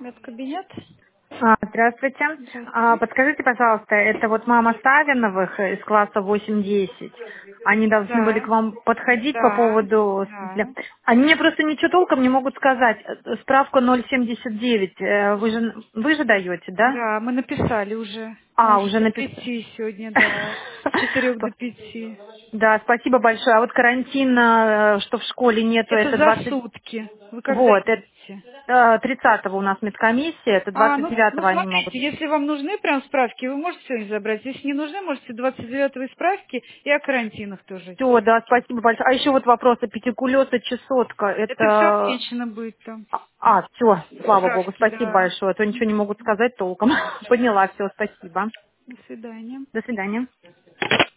Медкабинет? Здравствуйте. Здравствуйте. Подскажите, пожалуйста, это вот мама Савиновых из класса 8-10. Они должны были к Да, вам подходить по да, поводу... да. Они мне просто ничего толком не могут сказать. Справку 079 вы же даете, да? Да, мы написали уже. Может Уже до написали. 5 сегодня, да. С 4 до 5. Да, спасибо большое. А вот карантин, что в школе нету, Это это за 20... сутки. Вы когда Вот, это едете? 30 у нас медкомиссия, это Ну 29 они могут. смотрите, если вам нужны прям справки, вы можете сегодня забрать. Если не нужны, можете 29-го и справки, и о карантинах тоже Все, да, справки. спасибо большое. А еще вот вопрос, пятикулеса, чесотка, Это все это... отмечено будет там. Все, слава богу, Справки, спасибо да. большое, а то ничего не могут сказать толком. Поняла, все, спасибо. До свидания. До свидания.